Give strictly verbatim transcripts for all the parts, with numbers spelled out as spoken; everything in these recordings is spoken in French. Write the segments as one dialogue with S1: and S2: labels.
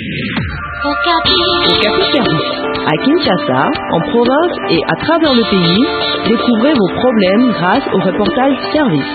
S1: Okapi Service. À Kinshasa, en province et à travers le pays, découvrez vos problèmes grâce au reportage service.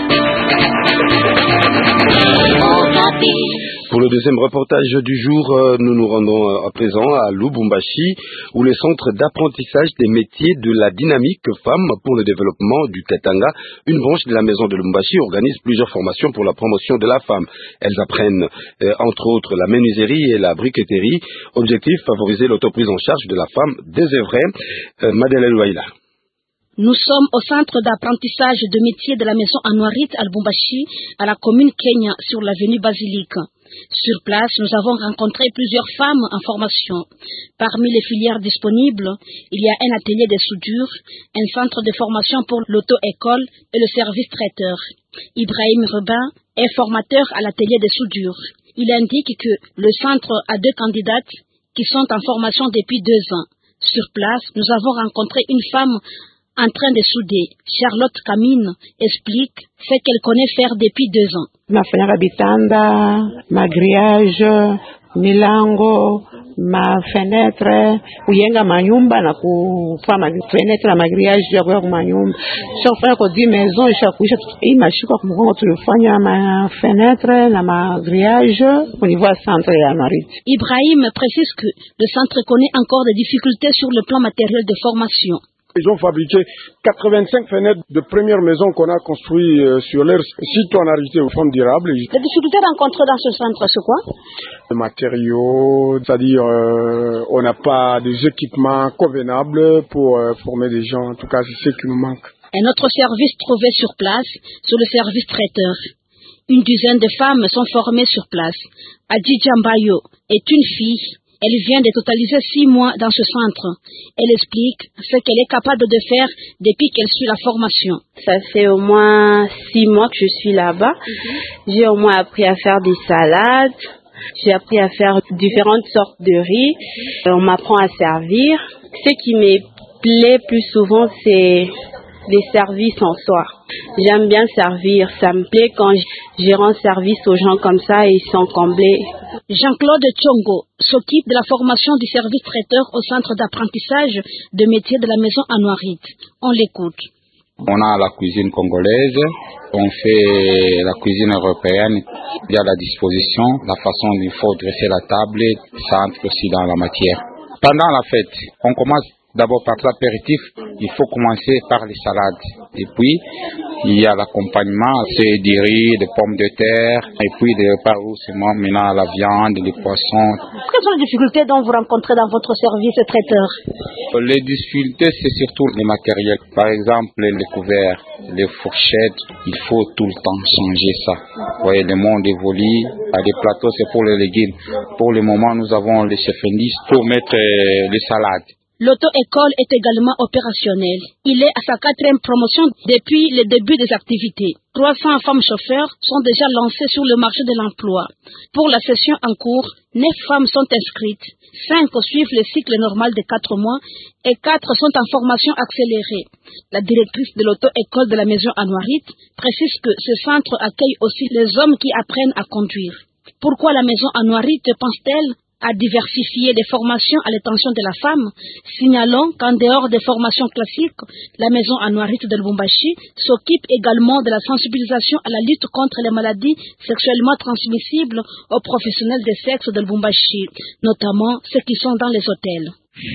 S2: Pour le deuxième reportage du jour, nous nous rendons à présent à Lubumbashi, où le centre d'apprentissage des métiers de la dynamique femme pour le développement du Katanga, une branche de la maison de Lubumbashi, organise plusieurs formations pour la promotion de la femme. Elles apprennent, euh, entre autres, la menuiserie et la briqueterie. Objectif, favoriser l'autoprise en charge de la femme désœuvrée. Euh, Madeleine Louaïla.
S3: Nous sommes au centre d'apprentissage de métiers de la maison Anouarit à Lubumbashi, à la commune Kenya, sur l'avenue Basilique. Sur place, nous avons rencontré plusieurs femmes en formation. Parmi les filières disponibles, il y a un atelier de soudure, un centre de formation pour l'auto-école et le service traiteur. Ibrahim Rubin est formateur à l'atelier de soudure. Il indique que le centre a deux candidates qui sont en formation depuis deux ans. Sur place, nous avons rencontré une femme en train de souder. Charlotte Camine explique ce qu'elle connaît faire depuis deux ans.
S4: Nafanya bitanda, ma grillage, milango, ma fenêtre, kuyenga manyumba na kufa ma fenêtre na ma grillage ya kwa manyumba. Shofanya kwa di maison ishakuisha imashika kumgongo tulifanya ma fenêtre na ma grillage au niveau centre ya Marit.
S3: Ibrahim précise que le centre connaît encore des difficultés sur le plan matériel de formation.
S5: Ils ont fabriqué quatre-vingt-cinq fenêtres de première maison qu'on a construit euh, sur leur site en arrêté aux formes durables.
S3: Les difficultés rencontrées dans ce centre, c'est quoi?
S5: Les matériaux, c'est-à-dire euh, on n'a pas des équipements convenables pour euh, former des gens. En tout cas, c'est ce qui nous manque.
S3: Un autre service trouvé sur place, c'est le service traiteur. Une dizaine de femmes sont formées sur place. Adi Djambayo est une fille. Elle vient de totaliser six mois dans ce centre. Elle explique ce qu'elle est capable de faire depuis qu'elle suit la formation.
S6: Ça fait au moins six mois que je suis là-bas. Mm-hmm. J'ai au moins appris à faire des salades. J'ai appris à faire différentes sortes de riz. On m'apprend à servir. Ce qui me plaît plus souvent, c'est les services en soi. J'aime bien servir. Ça me plaît quand je rends service aux gens comme ça et ils sont comblés.
S3: Jean-Claude Tchongo s'occupe de la formation du service traiteur au centre d'apprentissage de métiers de la maison Anouarit. On l'écoute.
S7: On a la cuisine congolaise, on fait la cuisine européenne. Il y a la disposition, la façon dont il faut dresser la table, ça entre aussi dans la matière. Pendant la fête, on commence d'abord par l'apéritif, il faut commencer par les salades. Et puis, il y a l'accompagnement, c'est du riz, des pommes de terre, et puis des repas doucement, maintenant la viande, les poissons.
S3: Quelles sont les difficultés dont vous rencontrez dans votre service traiteur?
S7: Les difficultés, c'est surtout les matériels. Par exemple, les couverts, les fourchettes, il faut tout le temps changer ça. Vous voyez, le monde évolue. Les plateaux, c'est pour les légumes. Pour le moment, nous avons les cheffendistes pour mettre les salades.
S3: L'auto-école est également opérationnelle. Il est à sa quatrième promotion depuis le début des activités. trois cents femmes chauffeurs sont déjà lancées sur le marché de l'emploi. Pour la session en cours, neuf femmes sont inscrites. cinq suivent le cycle normal de quatre mois et quatre sont en formation accélérée. La directrice de l'auto-école de la maison Anouarit précise que ce centre accueille aussi les hommes qui apprennent à conduire. Pourquoi la maison Anouarit pense-t-elle à diversifier les formations à l'attention de la femme? Signalons qu'en dehors des formations classiques, la maison Anouarit de Lubumbashi s'occupe également de la sensibilisation à la lutte contre les maladies sexuellement transmissibles aux professionnels des sexes de Lubumbashi, notamment ceux qui sont dans les hôtels.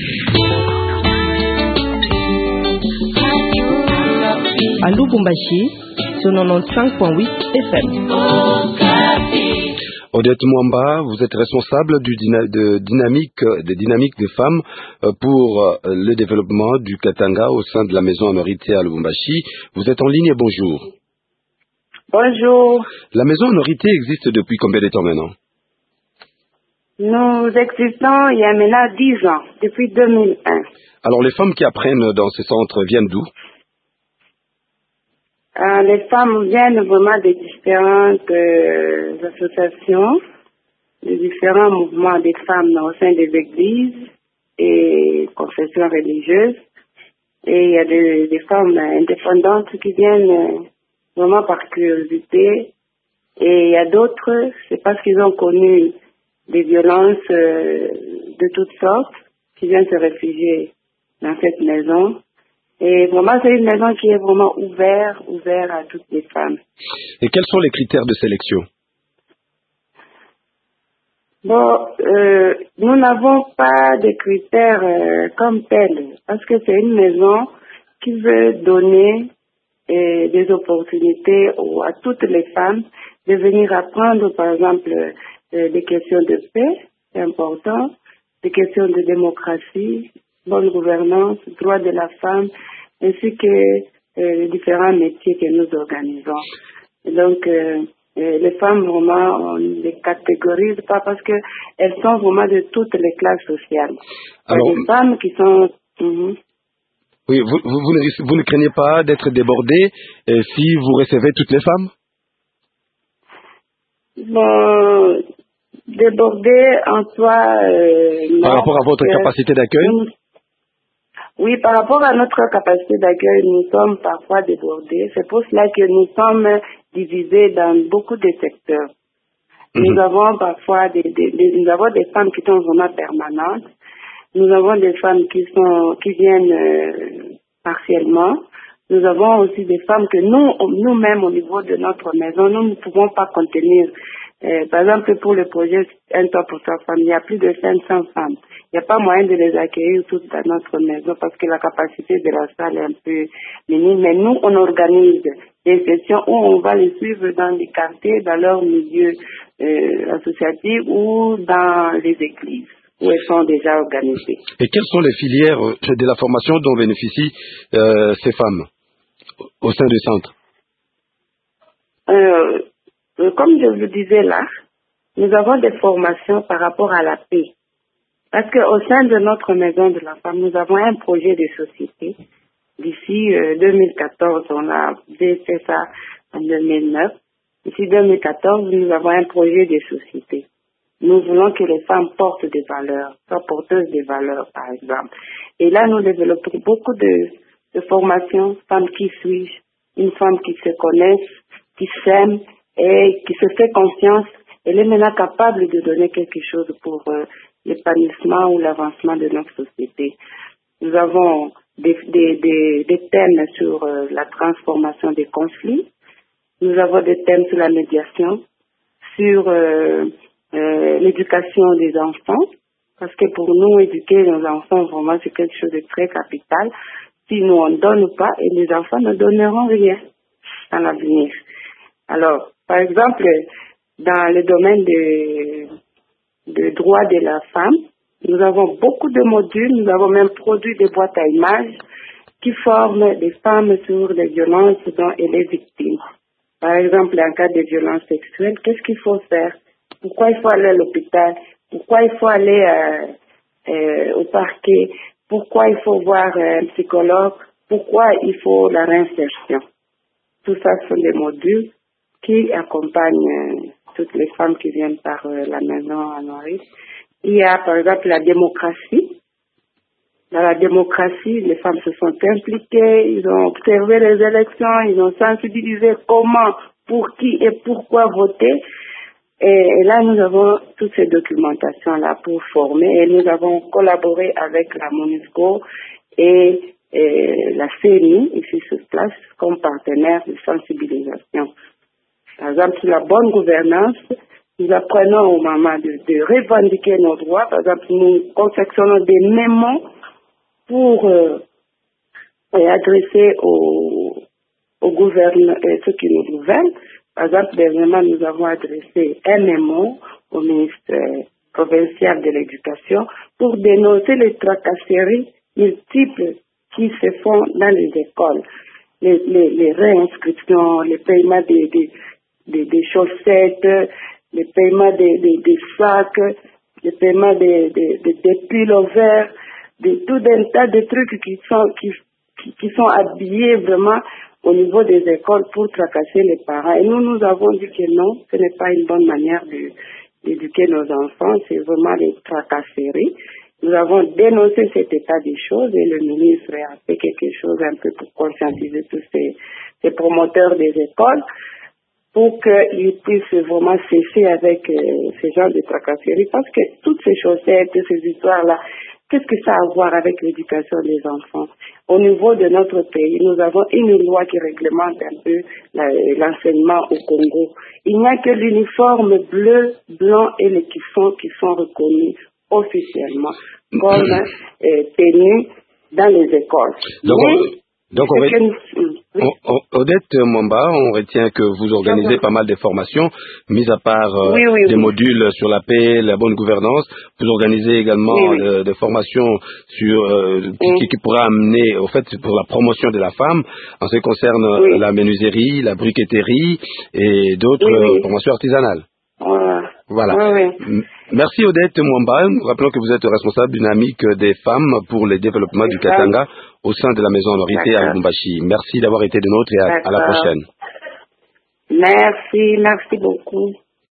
S1: À Lubumbashi, sur quatre-vingt-quinze point huit F M.
S2: Odette Mwamba, vous êtes responsable du dyna de dynamique, des dynamiques des femmes pour le développement du Katanga au sein de la maison Anouarit à Lubumbashi. Vous êtes en ligne, bonjour.
S8: Bonjour.
S2: La maison Anouarit existe depuis combien de temps maintenant?
S8: Nous existons il y a maintenant dix ans, depuis deux mille un.
S2: Alors les femmes qui apprennent dans ce centre viennent d'où?
S8: Euh, les femmes viennent vraiment de différentes euh, associations, de différents mouvements des femmes au sein des églises et confessions religieuses. Et il y a des, des femmes indépendantes qui viennent euh, vraiment par curiosité. Et il y a d'autres, c'est parce qu'ils ont connu des violences euh, de toutes sortes qui viennent se réfugier dans cette maison. Et vraiment, c'est une maison qui est vraiment ouverte, ouverte à toutes les femmes.
S2: Et quels sont les critères de sélection?
S8: Bon, euh, nous n'avons pas de critères euh, comme tels, parce que c'est une maison qui veut donner euh, des opportunités aux, à toutes les femmes de venir apprendre, par exemple, euh, des questions de paix, c'est important, des questions de démocratie, bonne gouvernance, droit de la femme, ainsi que euh, les différents métiers que nous organisons. Et donc, euh, euh, les femmes, vraiment, on ne les catégorise pas parce qu'elles sont vraiment de toutes les classes sociales. Alors, il y a des femmes qui sont... Mm-hmm.
S2: Oui, vous, vous, vous, ne, vous ne craignez pas d'être débordé euh, si vous recevez toutes les femmes?
S8: Bon, débordé en soi... Euh,
S2: par rapport à votre euh, capacité d'accueil?
S8: Oui, par rapport à notre capacité d'accueil, nous sommes parfois débordés. C'est pour cela que nous sommes divisés dans beaucoup de secteurs. Mm-hmm. Nous avons parfois des, des, des, nous avons des femmes qui sont vraiment permanentes. Nous avons des femmes qui sont qui viennent euh, partiellement. Nous avons aussi des femmes que nous, nous-mêmes, au niveau de notre maison, nous ne pouvons pas contenir. Euh, par exemple, pour le projet Un toit pour sa femme, il y a plus de cinq cents femmes. Il n'y a pas moyen de les accueillir toutes dans notre maison parce que la capacité de la salle est un peu minime. Mais nous, on organise des sessions où on va les suivre dans les quartiers, dans leur milieu euh, associatif ou dans les églises où elles sont déjà organisées.
S2: Et quelles sont les filières de la formation dont bénéficient euh, ces femmes au sein du centre?
S8: euh, Comme je vous disais là, nous avons des formations par rapport à la paix. Parce qu'au sein de notre maison de la femme, nous avons un projet de société. D'ici euh, deux mille quatorze, on a fait ça en deux mille neuf. D'ici deux mille quatorze, nous avons un projet de société. Nous voulons que les femmes portent des valeurs, soient porteuses des valeurs, par exemple. Et là, nous développons beaucoup de, de formations, femmes qui suis-je, une femme qui se connaisse, qui s'aime et qui se fait confiance. Elle est maintenant capable de donner quelque chose pour euh, l'épanouissement ou l'avancement de notre société. Nous avons des, des, des, des thèmes sur euh, la transformation des conflits. Nous avons des thèmes sur la médiation, sur euh, euh, l'éducation des enfants, parce que pour nous, éduquer nos enfants, vraiment, c'est quelque chose de très capital. Si nous, on ne donne pas, et les enfants ne donneront rien dans l'avenir. Alors, par exemple, dans le domaine de, de droits de la femme, nous avons beaucoup de modules, nous avons même produit des boîtes à images qui forment les femmes sur les violences dont elles sont victimes. Par exemple, en cas de violence sexuelle, qu'est-ce qu'il faut faire? Pourquoi il faut aller à l'hôpital? Pourquoi il faut aller euh, euh, au parquet? Pourquoi il faut voir un psychologue? Pourquoi il faut la réinsertion? Tout ça sont des modules qui accompagnent euh, toutes les femmes qui viennent par euh, la maison à Maurice. Il y a par exemple la démocratie. Dans la démocratie, les femmes se sont impliquées, ils ont observé les élections, ils ont sensibilisé comment, pour qui et pourquoi voter. Et, et là, nous avons toutes ces documentations-là pour former et nous avons collaboré avec la MONUSCO et, et la C E N I ici sur place comme partenaire de sensibilisation. Par exemple, sur la bonne gouvernance, nous apprenons aux mamans de, de revendiquer nos droits. Par exemple, nous confectionnons des mémos pour euh, adresser aux, aux gouverneurs, euh, ceux qui nous gouvernent. Par exemple, dernièrement, nous avons adressé un mémo au ministre euh, provincial de l'Éducation pour dénoncer les tracasseries multiples qui se font dans les écoles. Les, les, les réinscriptions, les paiements des, des, des, des chaussettes, les paiements des, des, des sacs, les paiements des, des, des, des pullovers, de tout un tas de trucs qui sont, qui, qui, qui sont habillés vraiment au niveau des écoles pour tracasser les parents. Et nous, nous avons dit que non, ce n'est pas une bonne manière de, d'éduquer nos enfants, c'est vraiment les tracasseries. Nous avons dénoncé cet état des choses et le ministre a fait quelque chose un peu pour conscientiser tous ces, ces promoteurs des écoles. pour qu'ils puissent vraiment cesser avec euh, ces genres de tracasseries. Parce que toutes ces chaussettes, ces histoires-là, qu'est-ce que ça a à voir avec l'éducation des enfants? Au niveau de notre pays, nous avons une loi qui réglemente un peu la, l'enseignement au Congo. Il n'y a que l'uniforme bleu, blanc et les kiffons qui sont reconnus officiellement comme euh, tenue dans les écoles.
S2: Donc,
S8: Mais,
S2: donc on,
S8: que nous, oui.
S2: on, on, Odette Mwamba, on retient que vous organisez pas mal de formations, mis à part euh,
S8: oui, oui,
S2: des
S8: oui.
S2: modules sur la paix, la bonne gouvernance. Vous organisez également
S8: oui, oui.
S2: Euh, des formations sur euh,
S8: oui.
S2: qui, qui pourraient amener, au fait, pour la promotion de la femme, en ce qui concerne
S8: oui.
S2: la menuiserie, la briqueterie et d'autres
S8: oui, oui.
S2: euh, formations artisanales.
S8: Voilà.
S2: Voilà.
S8: Oui, oui.
S2: Merci Odette Mwamba. Nous rappelons que vous êtes responsable dynamique des femmes pour le développement du Katanga au sein de la Maison Honorité à Lubumbashi. Merci d'avoir été de nôtre et à, à la prochaine.
S8: Merci, merci beaucoup.